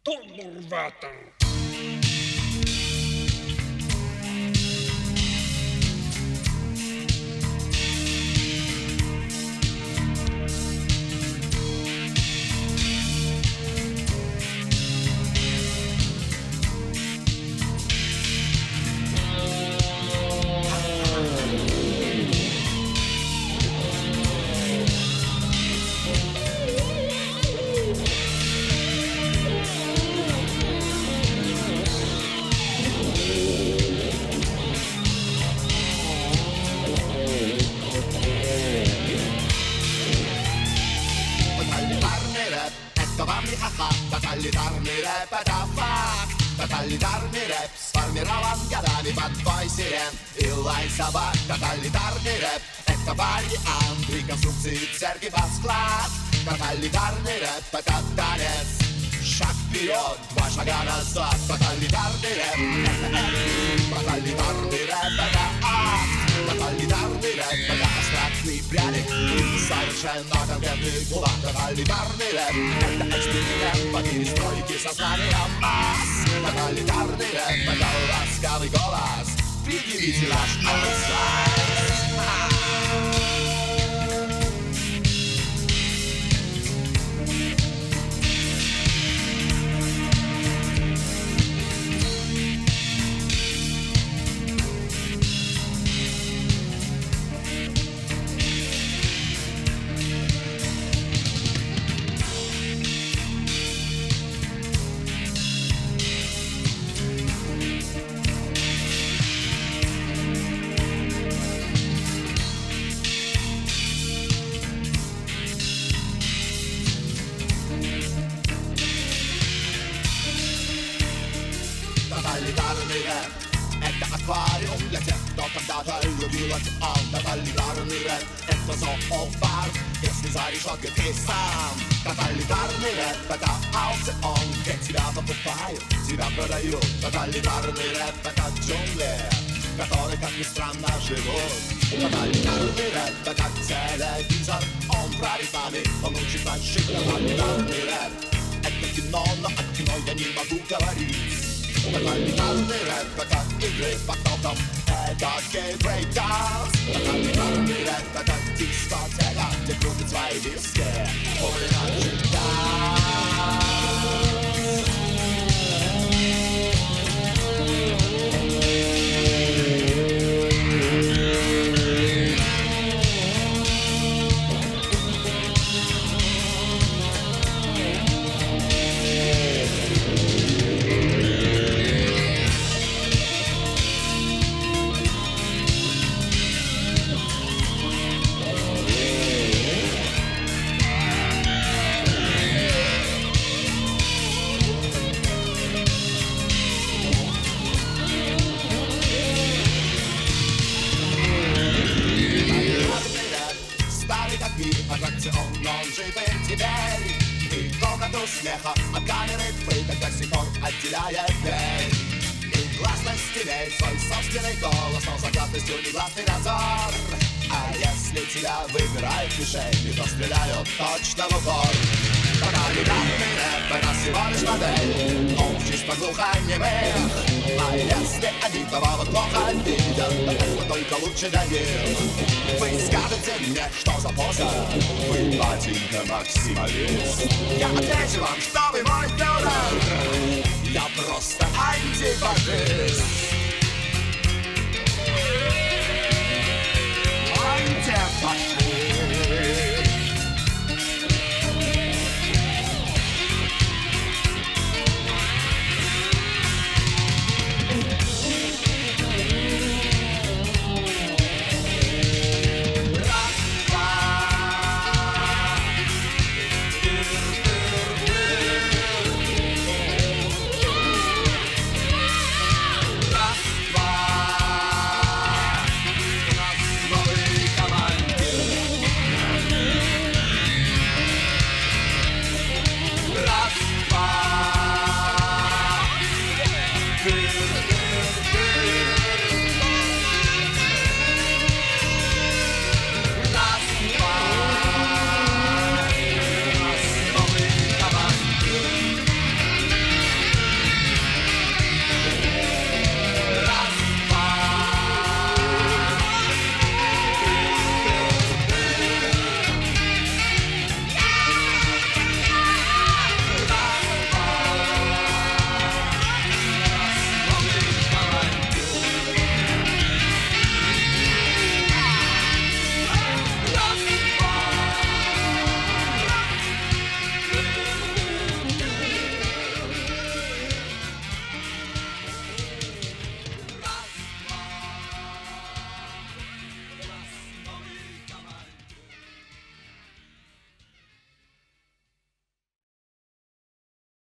Donnerwetter! Тоталитарный рэп — это факт. Тоталитарный рэп сформирован годами под бой сирен и лай собак. Тоталитарный рэп — это вариант реконструкции церкви под склад. Тоталитарный рэп — это танец. Шаг вперед, два шага назад. Тоталитарный рэп — это эпик. Тоталитарный рэп — это акт. Тоталитарный рэп — это абстрактный пряник и совершенно конкретный кулак. Тоталитарный рэп — это эксперимент по перестройке сознания масс. Тоталитарный рэп — это ласковый голос. Предъявите ваш аутсайз. Тоталитарный рэп — это аквариум для тех, кто когда-то любил океан. Тоталитарный рэп — это зоопарк, если за решеткой ты сам. Тоталитарный рэп — это аукцион, где тебя покупают, тебя продают. Тоталитарный рэп — это джунгли, которые, как ни странно, живут. Тоталитарный рэп — это как телевизор, он правит нами, он учит нас жить. Тоталитарный рэп — это кино, но о кино я не могу говорить. Тоталитарный рэп — это игры по кнопкам, это гей-брейк-данс. Тоталитарный рэп — это дискотека, где крутят свои диски, хулиганчик данс. Аттракцион, но он живет теперь. И комнату смеха от камеры пыток до сих пор отделяет дверь. И гласность имеет свой собственный голос, но за гласностью негласный надзор. А если тебя выбирают мишень, то стреляют точно в упор. Тоталитарный рэп — это всего лишь модель, он чисто глухонемых. А если они бывало плохо видят, то это только лучше для них. Вы скажете мне, что за поза? Вы, батенька, максималист. Я отвечу вам, что вы мой фюрер.